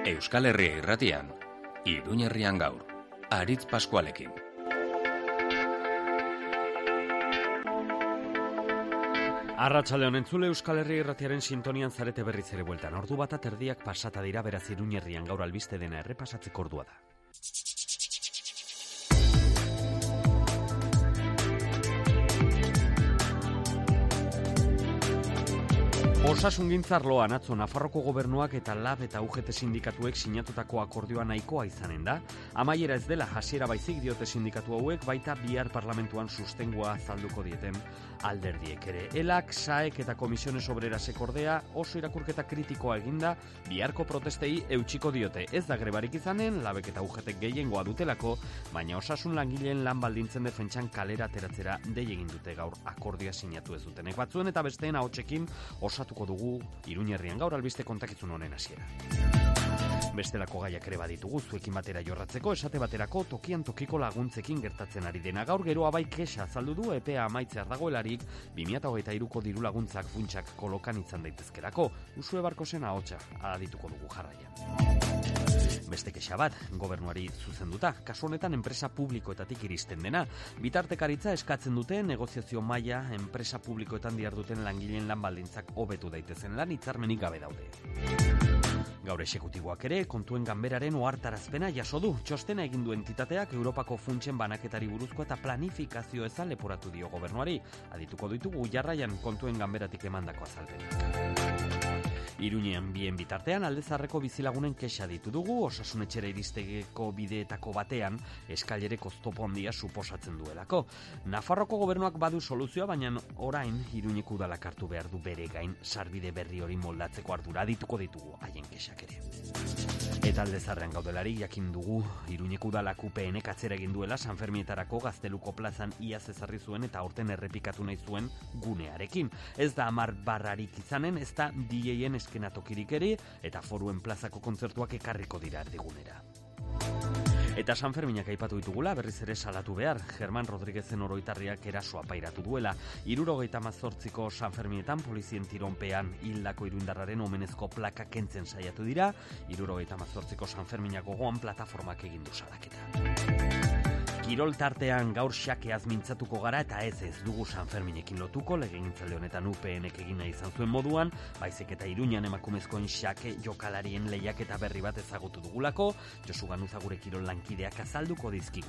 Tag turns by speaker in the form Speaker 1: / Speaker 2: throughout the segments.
Speaker 1: Euskal Herria Irratian, Iruñerrian gaur, Aritz Paskualekin.
Speaker 2: Arratsalde honen entzule, Euskal Herria Irratiaren sintonian zarete berriz ere bueltan. Ordu bat erdiak pasata dira, beraz Iruñerrian gaur albiste dena errepasatzeko ordua da. Osasungintza arloan atzo Nafarroko gobernuak eta LAB eta UGT sindikatuek sinatutako akordioa nahikoa izanen da. Amaiera ez dela hasiera baizik diote sindikatu hauek, baita bihar parlamentuan sustengua azalduko dieten alderdiek ere. ELAK, SAEK eta Komisiones Obrerasek ordea oso irakurketa kritikoa eginda, biharko protestei eutsiko diote. Ez da grebarik izanen, LABek eta UGTek gehiengoa dutelako, baina osasun langileen lan baldintzen defentsan kalera ateratzera dei egin dute gaur akordioa sinatu ez dutenek. Batzuen eta besteen ahotsekin osatuko dugu Iruñerrian gaur albiste kontakizun honen hasiera. Bestelako gaiak ere baditugu zuekin batera jorratzeko, esate baterako tokian tokiko laguntzekin gertatzen ari dena. Gaur geroa bai kexa azaldu du epea amaitzear dagoelarik 2023ko diru laguntzak funtsak kolokan izan daitezkerako. Usue Barkosen ahotsa adituko dugu jarraian. Beste kexa bat, gobernuari zuzenduta, kasu honetan enpresa publikoetatik iristen dena. Bitartekaritza eskatzen dute negoziazio maila enpresa publikoetan diharduten langileen lan baldintzak hobetu daitezen lan hitzarmenik gabe daude. Gaur exekutiboak ere kontuen ganberaren ohartarazpena jaso du. Txostena egin du entitateak Europako funtsen banaketari buruzko eta planifikazio eza leporatu dio gobernuari. Adituko ditugu jarraian kontuen ganberatik emandako azalpenak. Iruñean bien bitartean aldezarreko bizilagunen kexa ditu dugu, osasunetxera iristegeko bideetako batean eskailerek oztopo handia suposatzen duelako. Nafarroko gobernuak badu soluzioa, baina orain Iruñeko udalak hartu behar du bere gain sarbide berri hori moldatzeko ardura. Adituko ditugu haien kexak ere. Eta aldezarrean gaudelari jakin dugu Iruñeko udalak UPNek atzera egin duela Sanfermietarako Gazteluko plazan iaz ezarri zuen eta aurten errepikatu nahi zuen gunearekin. Ez da 10 barrarik izanen, ez da DJen eskenatokirik ere eta foruen plazako kontzertuak ekarriko dira erdigunera. Eta Sanferminak aipatu ditugula, berriz ere salatu behar, Germán Rodríguezen oroitarriak erasoa pairatu duela. 78ko Sanfermietan polizien tironpean hildako iruindarraren omenezko plaka kentzen saiatu dira, 78ko Sanferminak gogoan plataformak egin du salaketa. Kirol tartean gaur xakeaz mintzatuko gara eta ez dugu Sanferminekin lotuko, legegintzaldi honetan UPNek egin nahi izan zuen moduan, baizik eta Iruñan emakumezkoen xake jokalarien lehiaketa berri bat ezagutu dugulako, Josu Ganuza gure kirol lankideak azalduko dizkigu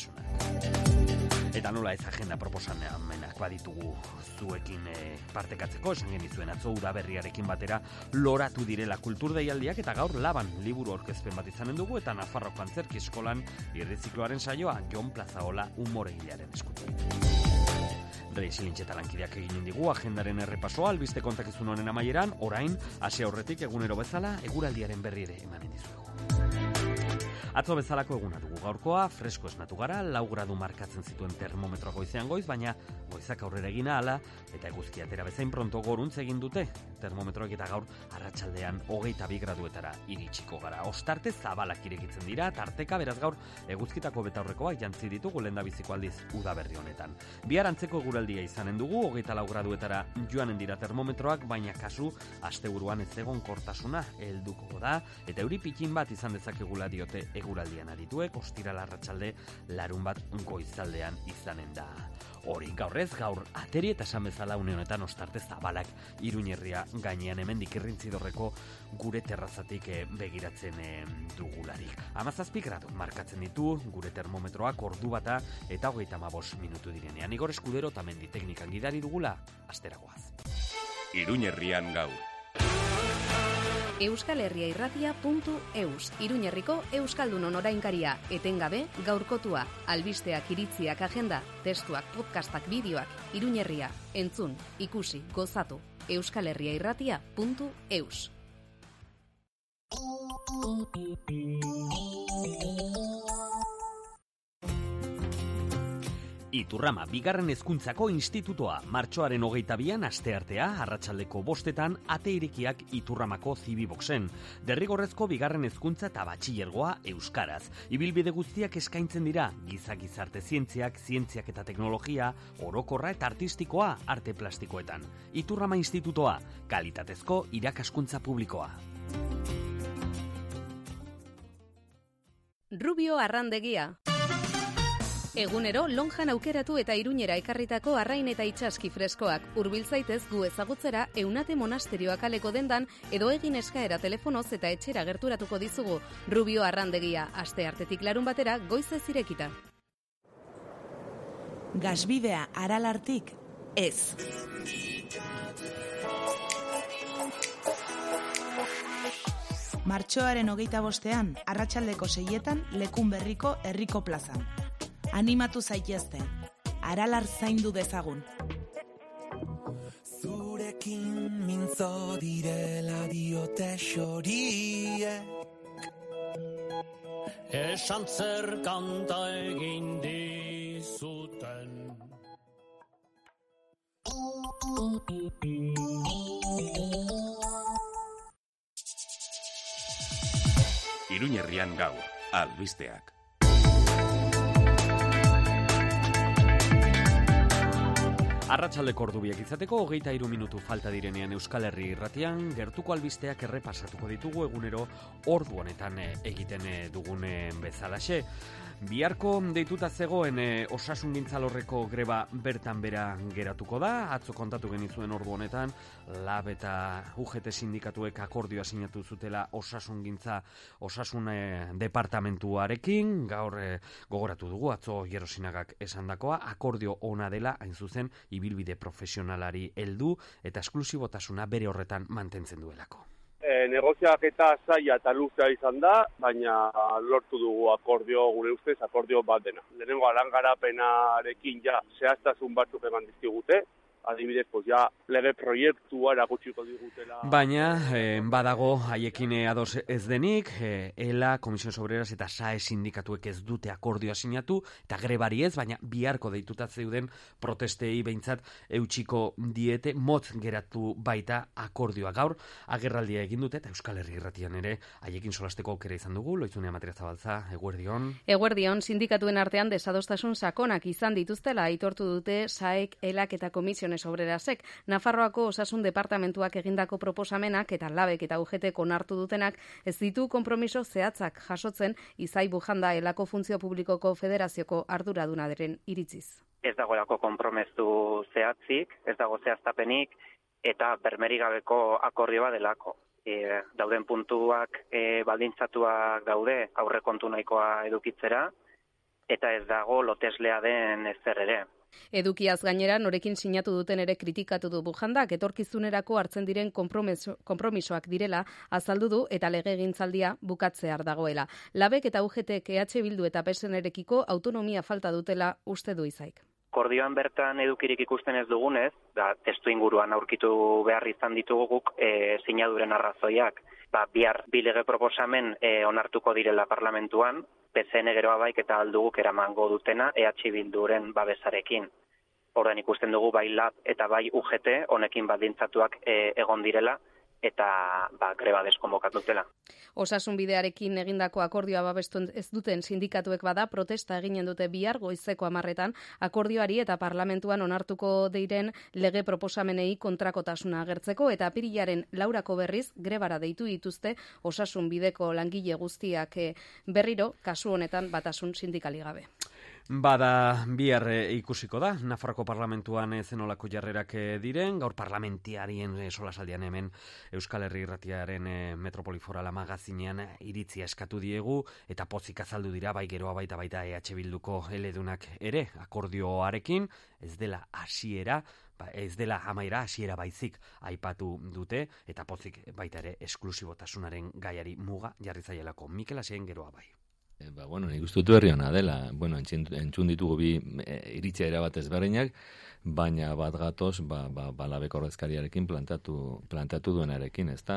Speaker 2: xehetasunak. Eta nola ez agenda proposamenak baditugu zuekin partekatzeko, esan genizuen atzo udaberriarekin batera loratu direla kultur deialdiak eta gaur Laban liburu aurkezpen bat izanen dugu eta Nafarroko Antzerki Eskolan irrizikloaren saioa Jon Plazaola umoregilearen eskutu. Silintxeta lankideak egin digu agendaren errepasoa albiste kontakizun honen amaieran, orain hasi aurretik egunero bezala eguraldiaren berri ere emanen dizuegu. Atzo bezalako eguna dugu gaurkoa, fresko esnatu gara, 4 gradu markatzen zituen termometroa goizean goiz, baina goizak aurrera egina hala, eta eguzki atera bezain pronto goruntz egin dute. Termometroak eta gaur arratsaldean 22 graduetara iritsiko gara. Ostarte zabalak irekitzen dira, tarteka beraz gaur eguzkitako betaurrekoak jantzi ditugu lehendabiziko aldiz udaberri honetan. Bihar antzeko eguraldia izanen dugu, 24 graduetara joanen dira termometroak, baina kasu asteburuan ez egonkortasuna helduko da, eta euri pikin bat izan dezakegula diote eguraldian adituek, ostiral arratsalde larun bat goizaldean izanen da. Hori gaurrez gaur ateri eta esan bezala une honetan ostarte zabalak Iruñerria gainean hemendik Irrintzidorreko gure terrazatik begiratzen dugularik. 17 gradu markatzen ditu gure termometroak ordu bata eta 35 minutu direnean. Igor Eskudero eta Mendi teknikan gidari dugula, asteragoaz.
Speaker 1: Iruñerrian gaur.
Speaker 3: euskalherriairratia.eus, Iruñerriko Euskaldunon orainkaria, etengabe gaurkotua, albisteak, iritziak, agenda, testuak, podcastak, bideoak, Iruñerria, entzun, ikusi, gozatu, euskalherriairratia.eus.
Speaker 2: Iturrama, bigarren hezkuntzako institutoa, martxoaren 22an asteartea, arratsaldeko 5etan, ate irekiak Iturramako Zibiboxen. Derrigorrezko bigarren hezkuntza eta batxilergoa euskaraz. Ibilbide guztiak eskaintzen dira, gizarte zientziak, zientziak eta teknologia, orokorra eta artistikoa, arte plastikoetan. Iturrama institutoa, kalitatezko irakaskuntza publikoa.
Speaker 3: Rubio Arrandegia. Egunero lonjan aukeratu eta Iruñera ekarritako arrain eta itsaski freskoak. Hurbil zaitez gu ezagutzera Eunate monasterioa kaleko dendan edo egin eskaera telefonoz eta etxera gerturatuko dizugu. Rubio Arrandegia, asteartetik larun batera goizez irekita.
Speaker 4: Gasbidea Aralartik ez. Martxoaren 25ean, arratsaldeko 6etan, Lekun Berriko herriko plazan. Animatu zaitezte, Aralar zaindu dezagun.
Speaker 5: Zurekin mintzo direla diote xoriek, esan zer kanta egin dizuten.
Speaker 1: Iruñerrian gaur, albisteak.
Speaker 2: Arratsaldeko ordubiak izateko 23 minutu falta direnean Euskal Herri irratian, gertuko albisteak errepasatuko ditugu egunero ordu honetan egiten dugun bezalaxe. Biharko deituta zegoen osasungintzalorreko greba bertan bera geratuko da. Atzo kontatu genizuen ordu honetan, LAB eta UGT sindikatuek akordioa sinatu zutela osasun departamentuarekin. Gaur gogoratu dugu, atzo Jerosinagak esandakoa, akordio ona dela, hain zuzen, ibilbide profesionalari heldu eta esklusibotasuna bere horretan mantentzen duelako.
Speaker 6: Negoziaketa zaila eta luzea izan da, baina lortu dugu akordio, gure ustez, akordio bat dena. Lehenengo arangarapenarekin ja zehaztasun batzuk eman dizkigute, adibidez, lege proiektua erakutsiko digutela.
Speaker 2: Baina, badago haiekin ados ez denik, ELA, Komisiones Obreras eta SAE sindikatuek ez dute akordioa sinatu, eta grebari ez, baina biharko deituta zeuden protestei behintzat eutxiko diete, motz geratu baita akordioa. Gaur, agerraldia egin dute, eta Euskal Herri irratian ere, haiekin solasteko aukera izan dugu, Loizunea Materia Zabalza, eguerdion.
Speaker 3: Eguerdion, sindikatuen artean desadostasun sakonak izan dituztela aitortu dute SAEk, ELAk eta Komisiones Obrerasek. Nafarroako osasun departamentuak egindako proposamenak eta LABek eta UGTek onartu dutenak ez ditu konpromiso zehatzak jasotzen Izai Bujanda ELAko Funtzio Publikoko Federazioko arduradunaren iritziz.
Speaker 7: Ez dagoelako konpromezu zehatzik, ez dago zehaztapenik eta bermerik gabeko akordioa delako. Dauden puntuak baldintzatuak daude aurrekontu nahikoa edukitzera eta ez dago loteslea den ezer ere.
Speaker 3: Edukiaz gainera, norekin sinatu duten ere kritikatu du Bujandak, etorkizunerako hartzen diren konpromisoak direla azaldu du eta legegintzaldia bukatzear dagoela. LABek eta UGTek EH Bildu eta PSNerekiko autonomia falta dutela uste du Izaik.
Speaker 7: Akordioan bertan edukirik ikusten ez dugunez, testu inguruan aurkitu behar izan ditugu guk sinaduren arrazoiak. Bihar bi lege proposamen onartuko direla parlamentuan, PSN geroa baik eta alduguk eramango dutena EH Bilduren babesarekin. Orduan ikusten dugu bai LAB eta bai UGT honekin baldintzatuak egon direla eta greba deskonbokatu dutela.
Speaker 3: Osasun bidearekin egindako akordioa babestu ez duten sindikatuek bada protesta eginen dute bihar goizeko 10etan akordioari eta parlamentuan onartuko diren lege proposamenei kontrakotasuna agertzeko eta apirilaren 4ako berriz grebara deitu dituzte osasun bideko langile guztiak berriro kasu honetan batasun sindikali gabe.
Speaker 2: Bada bihar ikusiko da, Nafarroko parlamentuan zenolako jarrerak diren, gaur parlamentiarien solasaldian hemen Euskal Herri irratiaren Metropoliforala magazinean iritzia eskatu diegu, eta pozik azaldu dira, bai geroa baita EH Bilduko eledunak ere, akordioarekin, ez dela hasiera, ez dela amaiera, hasiera baizik aipatu dute, eta pozik baita ere esklusibotasunaren gaiari muga jarri zaielako. Mikel Asien geroa bai.
Speaker 8: Nik uste dut herri hona dela. Entzun ditugu bi iritzia erabat ezberdinak, baina bat gatoz, LABeko ordezkariarekin plantatu duenarekin, ezta?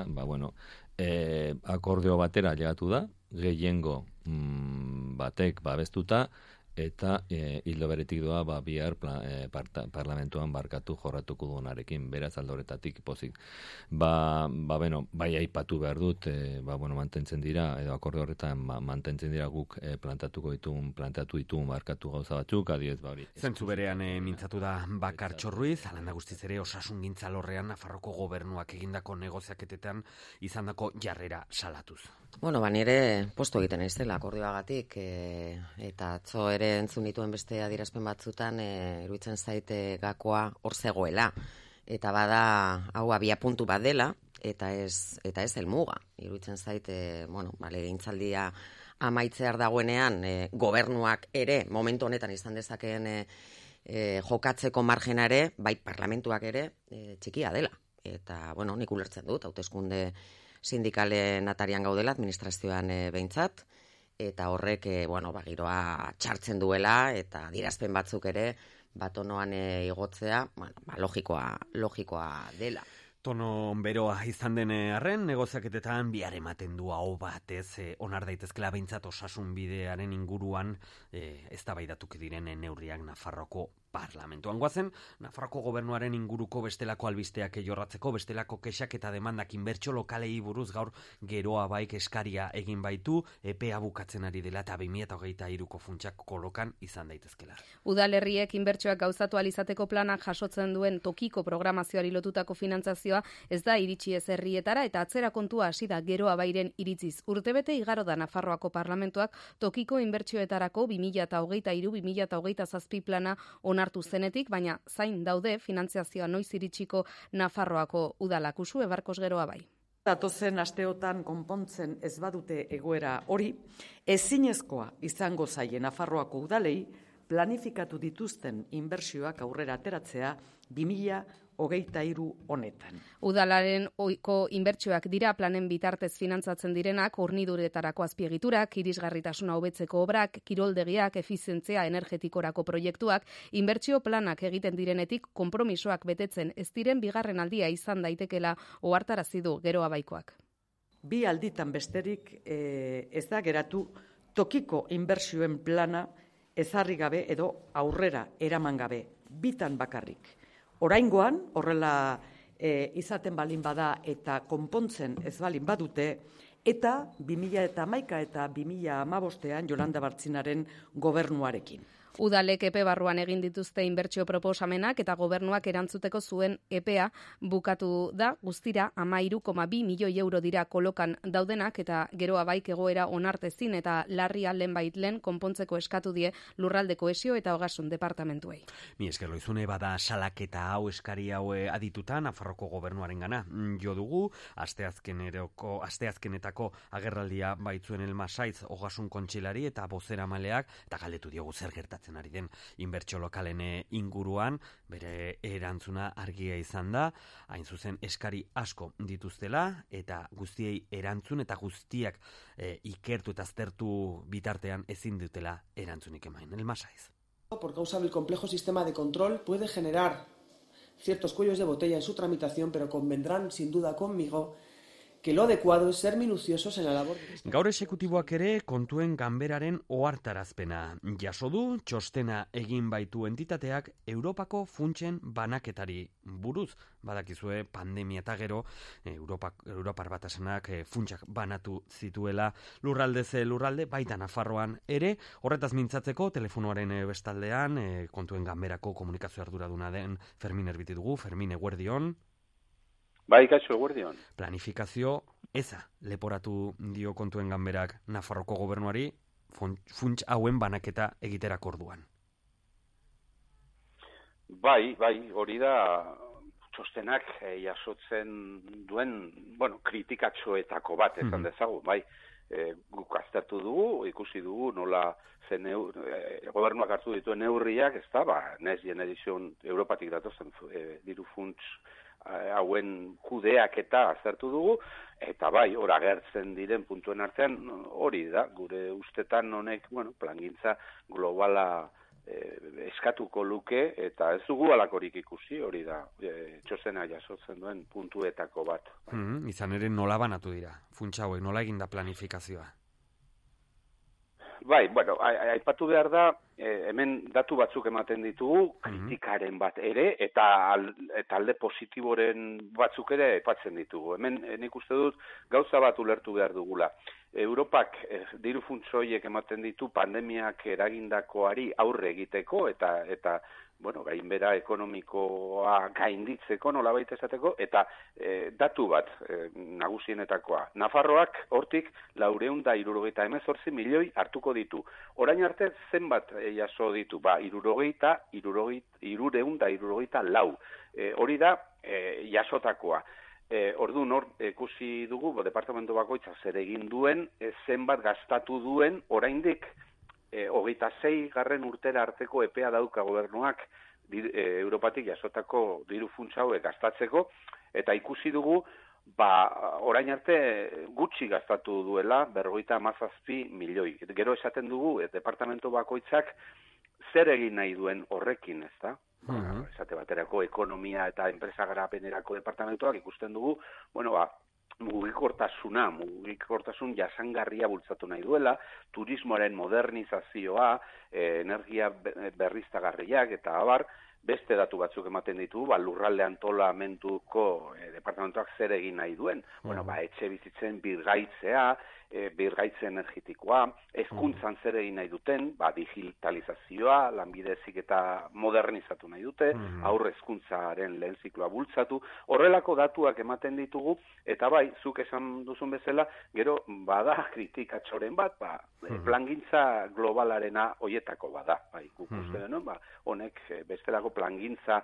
Speaker 8: Akordio batera llegatu da, gehiengo batek babestuta, eta hildo beretik doa bihar parlamentuan barkatu jorratuko duenarekin, beraz aldoretatik pozik. Bai aipatu behar dut, mantentzen dira, edo akordio horretan mantentzen dira guk plantatu ditugun barkatu gauza batzuk, adiez hori.
Speaker 2: Zentzu berean mintzatu da Bakartxo Ruiz, alanda guztiz ere osasungintza lorrean Nafarroko gobernuak egindako negoziaketetan izandako jarrera salatuz.
Speaker 9: Bueno, nire postu egiten naizela akordioagatik, eta atzo ere entzun dituen beste adierazpen batzutan, iruditzen zaite gakoa hor zegoela. Eta bada, hau abiapuntu bat dela, eta ez helmuga. Iruditzen zaite, legegintzaldia amaitzear dagoenean, gobernuak ere, momentu honetan izan dezakeen jokatzeko margena ere, bai parlamentuak ere, txikia dela. Eta, nik ulertzen dut, hauteskunde sindikalen atarian gaudela, administrazioan behintzat, eta horrek, giroa txartzen duela, eta adierazpen batzuk ere, batonoan igotzea, logikoa dela.
Speaker 2: Tono beroa izan den arren, negoziaketetan bihar ematen du hau batez onar daitezkela behintzat osasun bidearen inguruan eztabaidatuko diren neurriak Nafarroako parlamentuan. Goazen, Nafarroako gobernuaren inguruko bestelako albisteak jorratzeko, bestelako kexak eta demandak inbertsio lokalei buruz gaur Geroa Baik eskaria egin baitu, epea bukatzen ari dela eta 2023ko funtsak kolokan izan daitezkela.
Speaker 3: Udalerriek inbertsioak gauzatu alizateko planak jasotzen duen tokiko programazioari lotutako finantzazioa ez da iritsi ez herrietara eta atzera kontua hasi da Geroa Bairen iritziz. Urtebete igaro da Nafarroako parlamentuak tokiko inbertsioetarako 2023-2027 plana onartu zenetik, baina zain daude finantzazioa noiz iritsiko Nafarroako udalak. Usu Ebarkos Geroa Bai.
Speaker 10: Datozen asteotan konpontzen ez badute egoera hori, ezinezkoa izango zaie Nafarroako udalei planifikatu dituzten inbertsioak aurrera ateratzea 2023 honetan.
Speaker 3: Udalaren ohiko inbertsioak dira planen bitartez finantzatzen direnak, horniduretarako azpiegiturak, irisgarritasuna hobetzeko obrak, kiroldegiak, efizientzia energetikorako proiektuak, inbertsio planak egiten direnetik konpromisoak betetzen ez diren bigarren aldia izan daitekela ohartarazi du Geroa Baikoak.
Speaker 10: Bi alditan besterik ez da geratu tokiko inbertsioen plana ezarri gabe edo aurrera eraman gabe, bitan bakarrik. Oraingoan, horrela izaten balin bada eta konpontzen ez balin badute, eta 2011 eta 2015ean Jolanda Bartzinaren gobernuarekin.
Speaker 3: Udalek epe barruan egin dituzte inbertsio proposamenak eta gobernuak erantzuteko zuen epea bukatu da, guztira 13,2 milioi euro dira kolokan daudenak eta Geroa Baik egoera onartezin eta larria lehenbait konpontzeko eskatu die lurralde kohesio eta ogasun departamentuei.
Speaker 2: Mi esker Loizune, bada salaketa hau eskari hau adituta Nafarroko gobernuarengana jo dugu, asteazkenetako agerraldia baitzuen Elmasaiz ogasun kontseilari eta bozeramaleak eta galdetu diogu zer gertatzen ari den inbertsio lokalen inguruan, bere erantzuna argia izan da, hain zuzen eskari asko dituztela eta guztiei erantzun eta guztiak ikertu eta aztertu bitartean ezin dutela erantzunik emain. Elmasaiz.
Speaker 11: Por causa del complejo sistema de control puede generar ciertos cuellos de botella en su tramitación, pero convendrán sin duda conmigo que lo adecuado es ser minuciosos en la labor.
Speaker 2: Gaur exekutiboak ere kontuen ganberaren ohartarazpena jaso du, txostena egin baitu entitateak Europako funtsen banaketari buruz. Badakizue pandemia eta gero Europar Batasunak funtsak banatu zituela lurralde, baita Nafarroan ere, horretaz mintzatzeko telefonoaren bestaldean kontuen ganberako komunikazio arduraduna den Fermin Erbiti dugu. Fermin, eguerdion.
Speaker 12: Bai, kaixo, eguerdion.
Speaker 2: Planifikazio eza leporatu dio kontuen ganberak Nafarroko gobernuari funts hauen banaketa egiterako orduan.
Speaker 12: Bai, hori da txostenak jasotzen duen, kritikatxoetako bat, esan dezagun, bai. Guk aztertu dugu, ikusi dugu, nola gobernuak hartu dituen neurriak, ez da, Next Generation Europatik datozen diru funts hauen kudeak eta aztertu dugu, eta bai, hor agertzen diren puntuen artean, hori da, gure ustetan honek, plangintza globala eskatuko luke, eta ez dugu alakorik ikusi, hori da, txostena jasotzen duen puntuetako bat.
Speaker 2: Izan ere nola banatu dira, funtsa hauek, nola eginda planifikazioa?
Speaker 12: Bai, aipatu behar da, hemen datu batzuk ematen ditugu, kritikaren bat ere, eta alde positiboren batzuk ere aipatzen ditugu. Hemen nik uste dut gauza bat ulertu behar dugula. Europak diru funtsoiek ematen ditu pandemiak eragindakoari aurre egiteko eta gainbera ekonomikoa gainditzeko, nolabait esateko, eta datu bat nagusienetakoa. Nafarroak hortik 478 milioi hartuko ditu. Orain arte zenbat jaso ditu? 384. Hori da jasotakoa. Orduan hor ikusi dugu, departamentu bakoitza zer egin duen, zenbat gastatu duen, oraindik 26. urtera arteko epea dauka gobernuak Europatik jasotako diru funtsa hauek gastatzeko, eta ikusi dugu, orain arte gutxi gastatu duela 57 milioi. Gero esaten dugu, departamentu bakoitzak zer egin nahi duen horrekin, ezta? Esate baterako ekonomia eta enpresa garapenerako departamentuak ikusten dugu, mugikortasun jasangarria bultzatu nahi duela, turismoaren modernizazioa, energia berriztagarriak eta abar, beste datu batzuk ematen ditu, lurralde antolamentuko departamentuak zer egin nahi duen. Etxe bizitzen birgaitzea, birgaitze energetikoa, hezkuntzan zer egin nahi duten, digitalizazioa, lanbide heziketa modernizatu nahi dute, aurre hezkuntzaren lehen zikloa bultzatu, horrelako datuak ematen ditugu, eta zuk esan duzun bezala, gero bada kritikatxoren bat, plangintza globalarena hoietako bada, guk uste denon, honek bestelako plangintza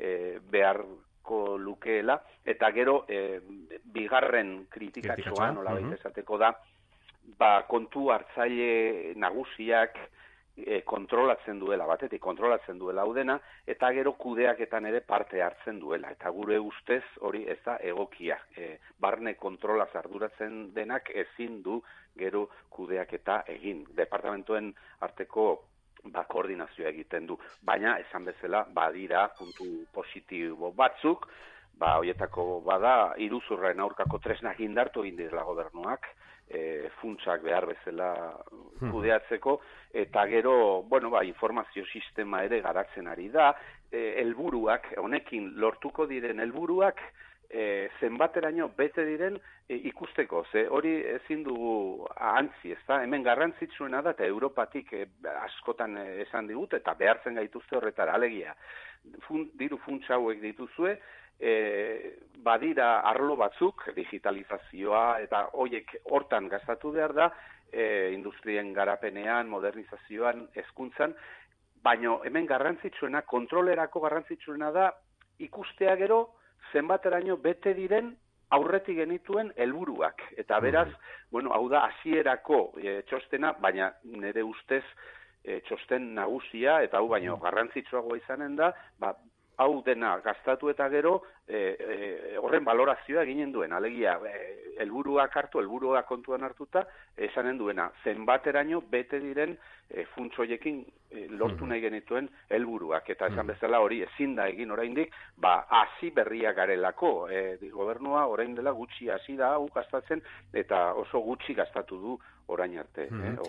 Speaker 12: beharko lukeela, eta gero bigarren kritikatxoa, nolabait esateko da, kontu hartzaile nagusiak kontrolatzen duela, batetik kontrolatzen duela hau dena, eta gero kudeaketan ere parte hartzen duela. Eta gure ustez hori ez da egokia. Barne kontrolaz arduratzen denak ezin du gero kudeaketa egin. Departamentuen arteko koordinazioa egiten du. Baina, esan bezala, badira puntu positibo batzuk, horietako bada, iruzurraren aurkako tresnak indartu egin direla gobernuak, funtsak behar bezala kudeatzeko, eta gero, informazio sistema ere garatzen ari da, helburuak, honekin lortuko diren helburuak, zenbateraino bete diren ikusteko, ze hori ezin dugu ahantzi, ezta? Hemen garrantzitsuena da, eta Europatik askotan esan digut, eta behartzen gaituzte horretara, alegia, diru funtsa hauek dituzue, badira arlo batzuk, digitalizazioa, eta hoiek hortan gastatu behar da, industrien garapenean, modernizazioan, hezkuntzan, baina hemen garrantzitsuena, kontrolerako garrantzitsuena da, ikustea gero, zenbateraino bete diren aurretik genituen helburuak. Eta beraz, hau da hasierako txostena, baina nire ustez txosten nagusia, eta hau baino garrantzitsuagoa izanen da, hau dena gastatu eta gero horren balorazioa eginen duen. Alegia, helburuak kontuan hartuta, esanen duena, zenbateraino bete diren funtsoiekin lortu nahi genituen helburuak. Eta esan bezala hori ezin da egin oraindik, hasi berriak garelako. Gobernua orain dela gutxi hasi da hau gastatzen, eta oso gutxi gastatu du orain arte.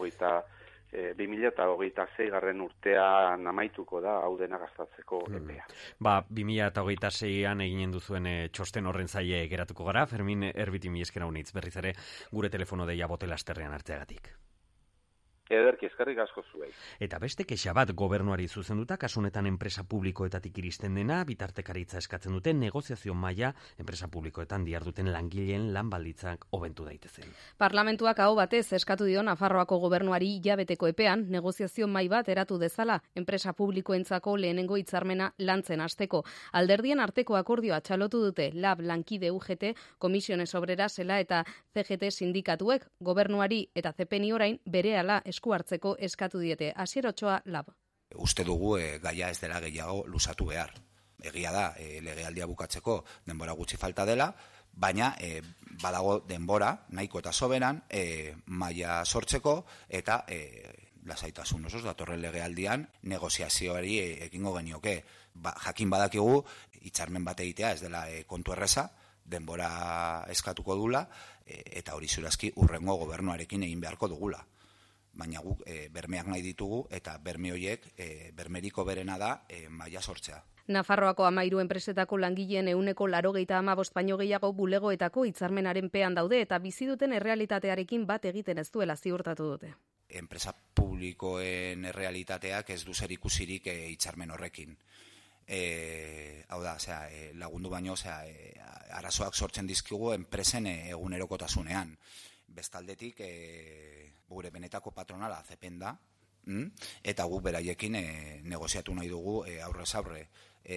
Speaker 12: 2026 urtean amaituko da hau dena gastatzeko epea.
Speaker 2: 2026an eginen duzuen txosten horren zaie geratuko gara. Fermin Erbiti, mila esker haunitz berriz ere gure telefono deia botelasterrean hartzeagatik.
Speaker 12: Ederki, eskerrik asko zuei.
Speaker 2: Eta beste kexa bat gobernuari zuzenduta, kasu honetan enpresa publikoetatik iristen dena, bitartekaritza eskatzen duten negoziazio maila enpresa publikoetan diharduten langileen lan baldintzak hobetu daitezen.
Speaker 3: Parlamentuak aho batez eskatu dio Nafarroako gobernuari hilabeteko epean negoziazio mahai bat eratu dezala enpresa publikoentzako lehenengo hitzarmena lantzen hasteko. Alderdien arteko akordioa txalotu dute LAB, Lankide, UGT, Comisiones Obreras, ELA eta CGT sindikatuek gobernuari eta CPNI orain berehala esku hartzeko eskatu diete. Asier Otsoa, LAB.
Speaker 13: Uste dugu gaia ez dela gehiago luzatu behar. Egia da, legealdia bukatzeko denbora gutxi falta dela, baina badago denbora, nahiko eta soberan, maila sortzeko eta lasaitasun osoz datorren legealdian negoziazioari ekingo genioke. Jakin badakigu, hitzarmen bat egitea ez dela kontu erreza, denbora eskatuko dula, eta hori zurazki hurrengo gobernuarekin egin beharko dugula. Baina guk bermeak nahi ditugu eta berme horiek bermeriko berena da maila sortzea.
Speaker 3: Nafarroako 13 enpresetako langileen 85% baino gehiago bulegoetako hitzarmenaren pean daude eta bizi duten errealitatearekin bat egiten ez duela ziurtatu dute.
Speaker 13: Enpresa publikoen errealitateak ez du zerikusirik hitzarmen horrekin. Hau da, lagundu baino, arazoak sortzen dizkigu enpresen egunerokotasunean. Bestaldetik, gure benetako patronala ACPen da, eta gu beraiekin negoziatu nahi dugu aurrez aurre.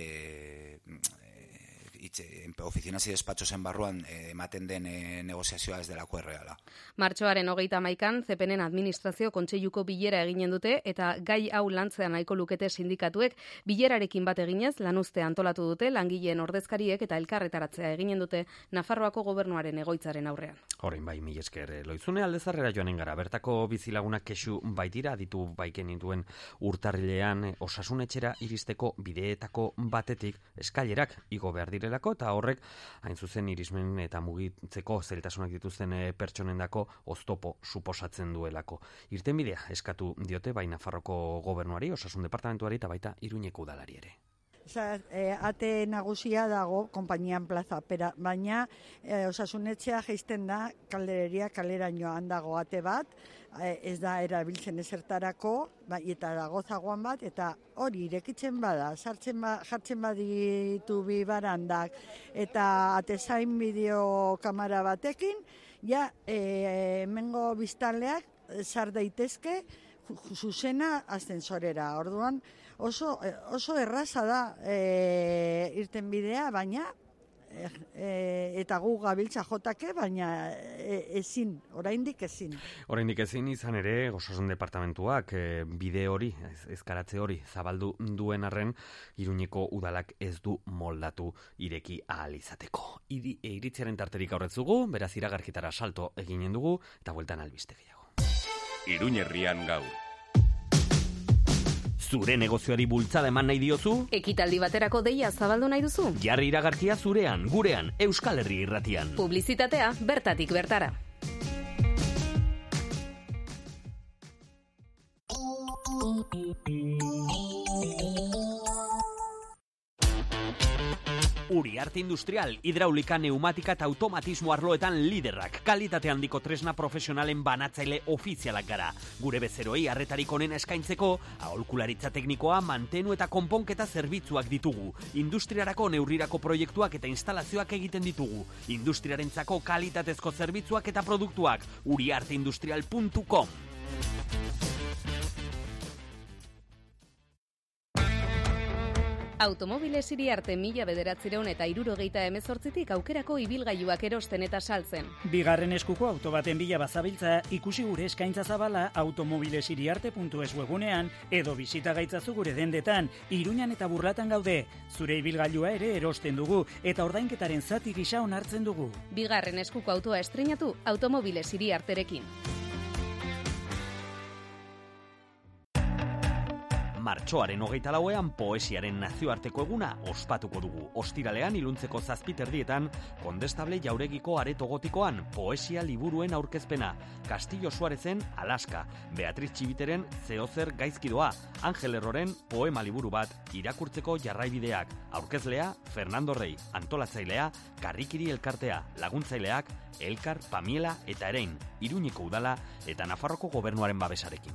Speaker 13: Ofizinas y despatxosen barruan ematen den negoziazioa ez delako erreala.
Speaker 3: Martxoaren 31an CEPENen administrazio kontseiluko bilera eginen dute eta gai hau lantzea nahiko lukete sindikatuek bilerarekin bat eginez lanuztea antolatu dute langileen ordezkariek eta elkarretaratzea eginen dute Nafarroako gobernuaren egoitzaren aurrean.
Speaker 2: Orain bai, mila esker Loizune Aldezarrera joanen gara. Bertako bizilagunak kexu baitira ditu baiken dituen urtarrilean osasunetxera iristeko bideetako batetik eskailerak igo behar direlako eta horrek hain zuzen irismen eta mugitzeko zailtasunak dituzten pertsonendako oztopo suposatzen duelako. Irtenbidea eskatu diote bai Nafarroko gobernuari, osasun departamentuari eta baita Iruñeko udalari ere.
Speaker 14: Ate nagusia dago konpainian plaza, baina osasunetxea jaisten da kalerainoan dago ate bat, ez da erabiltzen ezertarako, eta dago zagoan bat, eta hori irekitzen bada, jartzen baditu bi barandak, eta atezain bideokamera batekin, ja, hemengo biztanleak sar daitezke zuzena ascensorera. Orduan, oso erraza da irtenbidea, baina eta gu gabiltza jotake, baina ezin, oraindik ezin.
Speaker 2: Oraindik ezin izan ere, osasun departamentuak bide hori, ezkaratze hori zabaldu duen arren, Iruñeko udalak ez du moldatu ireki ahal izateko. Iritziaren tarterik aurretzugu, beraz iragarkitara salto eginen dugu, eta bueltan albiste gehiago.
Speaker 1: Iruñerrian gaur.
Speaker 2: Zure negozioari bultzada eman nahi diozu?
Speaker 3: Ekitaldi baterako deia zabaldu nahi duzu?
Speaker 2: Jarri iragarkia zurean, gurean, Euskal Herri Irratian.
Speaker 3: Publizitatea bertatik bertara. Uriarte Industrial, hidraulika, neumatika eta automatismo arloetan liderrak. Kalitate handiko tresna profesionalen banatzaile ofizialak gara. Gure bezeroei arretarik onena eskaintzeko, aholkularitza teknikoa, mantenu eta konponketa zerbitzuak ditugu. Industriarako neurrirako proiektuak eta instalazioak egiten ditugu. Industriarentzako kalitatezko zerbitzuak eta produktuak. uriarteindustrial.com. Automobiles Iriarte 1978tik aukerako ibilgailuak erosten eta saltzen.
Speaker 15: Bigarren eskuko auto baten bila bazabiltza, ikusi gure eskaintza zabala automobilesiriarte.es webunean edo bisita gaitzazu gure dendetan, Iruñan eta Burlatan gaude. Zure ibilgailua ere erosten dugu eta ordainketaren zati gisa onartzen dugu.
Speaker 3: Bigarren eskuko autoa estreinatu Automobiles Iriarterekin.
Speaker 2: Martxoaren 24ean poesiaren nazioarteko eguna ospatuko dugu. Ostiralean iluntzeko 7:30 Kondestable Jauregiko areto gotikoan poesia liburuen aurkezpena. Castillo Suarezen Alaska, Beatriz Txibiteren Zeozer gaizkidoa, Angel Erroren poema liburu bat irakurtzeko jarraibideak. Aurkezlea Fernando Rey, antolatzailea Karrikiri elkartea, laguntzaileak Elkar, Pamiela eta Erein, Iruñeko udala eta Nafarroko gobernuaren babesarekin.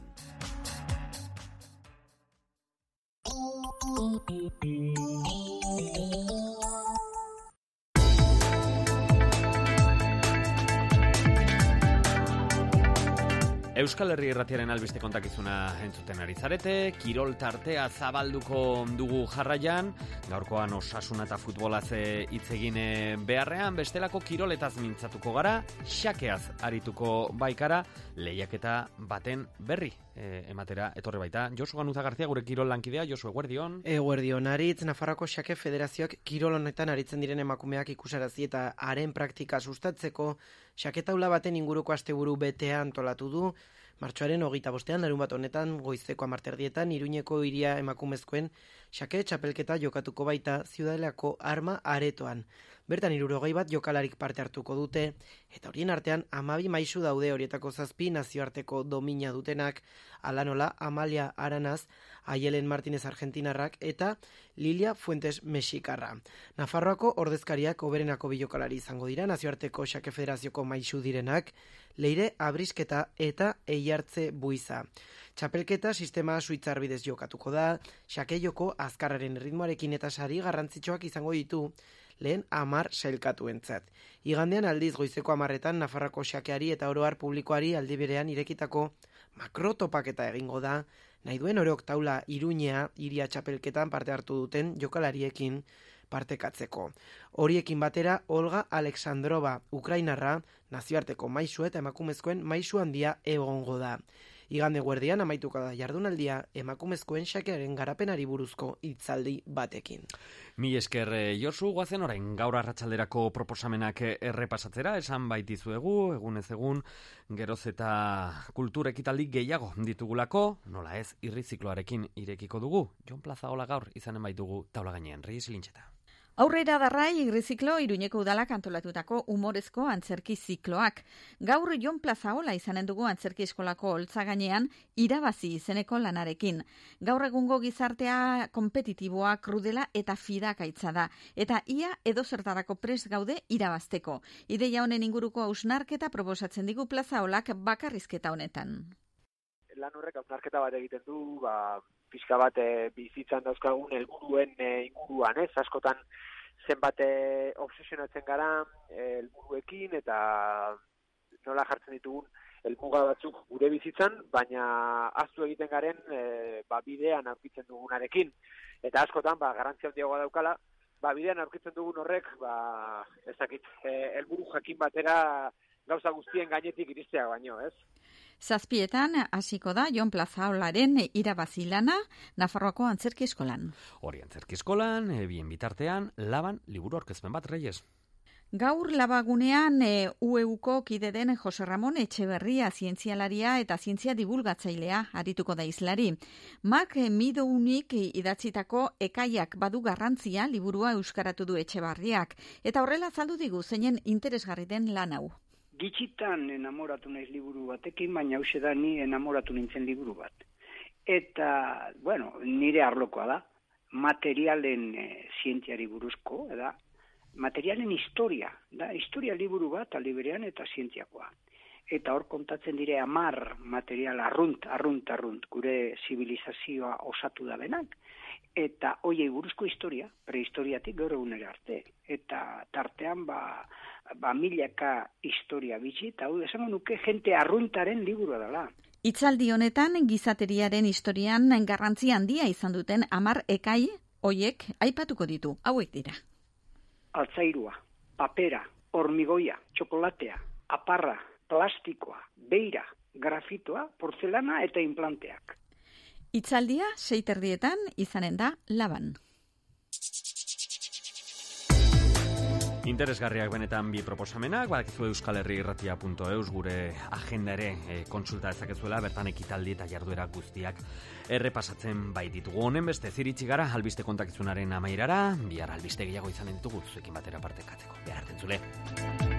Speaker 2: Euskal Herri Irratiaren albiste kontakizuna entzuten ari zarete, kirol tartea zabalduko dugu jarraian, gaurkoan osasuna eta futbolaz hitz egin beharrean, bestelako kiroletaz mintzatuko gara, xakeaz arituko baikara, lehiaketa baten berri ematera etorri baita. Josu Ganuza Garzia, gure kirol lankidea. Josu, eguerdion.
Speaker 16: Eguerdion, Aritz, Nafarroako Xake Federazioak kirol honetan aritzen diren emakumeak ikusarazi eta haren praktika sustatzeko xaketaula baten inguruko asteburu betea antolatu du. Martxoaren 25ean, larunbat honetan, goizeko 10:00 Iruñeko hiria emakumezkoen xake txapelketa jokatuko baita Ziudadelako Arma aretoan. Bertan 60 bat jokalarik parte hartuko dute, eta horien artean 12 maisu daude, horietako 7 nazioarteko domina dutenak, hala nola Amalia Aranaz, Aielen Martinez argentinarrak eta Lilia Fuentes mexikarra. Nafarroako ordezkariak hoberenako bilokalari izango dira, nazioarteko xake federazioko maisu direnak, Leire Abrisketa eta Eiartze Buiza. Txapelketa sistema suitzar bidez jokatuko da, xake joko azkarraren ritmoarekin eta sari garrantzitsuak izango ditu, lehen 10 sailkatuentzat. Igandean aldiz goizeko 10etan Nafarroako xakeari eta oroar publikoari aldi berean irekitako makrotopaketa egingo da, nahi duen orok taula Iruñea iria txapelketan parte hartu duten jokalariekin partekatzeko. Horiekin batera Olga Alexandrova, Ukrainarra, nazioarteko maisu eta emakumezkoen maisu handia egongo da. Igande guerdian amaituko da jardunaldia emakumezkoen xakearen garapenari buruzko hitzaldi batekin.
Speaker 2: Mi esker Josu, goazen orain gaur arratsalderako proposamenak errepasatzera, esan baitizuegu, egunez egun, geroz eta kultur ekitaldi gehiago ditugulako, nola ez, irrizikloarekin irekiko dugu. Jon Plazaola gaur izanen baitugu taula gainean, Reyes Lintxeta.
Speaker 17: Aurrera darrai irriziklo Iruñeko udalak antolatutako humorezko antzerki zikloak. Gaur Jon Plazaola izanen dugu antzerki eskolako holtza gainean irabazi izeneko lanarekin. Gaur egungo gizartea kompetitiboa, krudela eta fidakaitza da. Eta ia edozertarako prest gaude irabazteko. Ideia honen inguruko hausnarketa proposatzen digu Plazaolak bakarrizketa honetan.
Speaker 18: Lan horrek hausnarketa bat egiten du, pixka bat bizitzan dauzkagun helburuen inguruan, askotan zenbat obsesionatzen gara helburuekin eta nola jartzen ditugun helmuga batzuk gure bizitzan, baina ahaztu egiten garen bidean aurkitzen dugunarekin. Eta askotan garrantzia handiagoa daukala, bidean aurkitzen dugun horrek, helburu jakin batera gauza guztien gainetik iristea baino, ez?
Speaker 17: 7 hasiko da Jon Plazaolaren irabazi lana Nafarroako antzerki eskolan.
Speaker 2: Hori antzerki eskolan, bien bitartean, Laban liburu aurkezpen bat, Reyes.
Speaker 17: Gaur Labagunean UEUko kide den Jose Ramon Etxeberria zientzialaria eta zientzia divulgatzailea arituko da hizlari. Mark Midounik idatzitako Ekaiak badu garrantzia liburua euskaratu du Etxeberriak eta horrela azaldu digu zeinen interesgarri den lan hau.
Speaker 19: Gitxitan enamoratu naiz liburu batekin, baina hause da ni enamoratu nintzen liburu bat. Eta, nire arlokoa da, materialen zientziari buruzko, materialen historia, historia liburu bat aliberean eta zientziakoa. Eta hor kontatzen dire 10 material arrunt, gure zibilizazioa osatu da benak, eta hoiei buruzko historia, prehistoriatik gaur egunera arte. Eta tartean, milaka historia bitxi, eta hau esango nuke jente arruntaren liburua dela.
Speaker 17: Hitzaldi honetan, gizateriaren historian garrantzi handia izan duten 10 ekai hoiek aipatuko ditu, hauek dira.
Speaker 19: Altzairua, papera, hormigoia, txokolatea, aparra, plastikoa, beira, grafitoa, porzelana eta implanteak.
Speaker 17: Hitzaldia 6:30 izanen da Laban.
Speaker 2: Interesgarriak benetan bi proposamenak, badakizu euskalherriirratia.eus gure agenda ere kontsulta dezakezuela, bertan ekitaldi eta jarduera guztiak errepasatzen baititugu. Honen beste ziritsi gara albiste kontakizunaren amaierara, bihar albiste gehiago izanen ditugu zuekin batera partekatzeko. Behar entzule.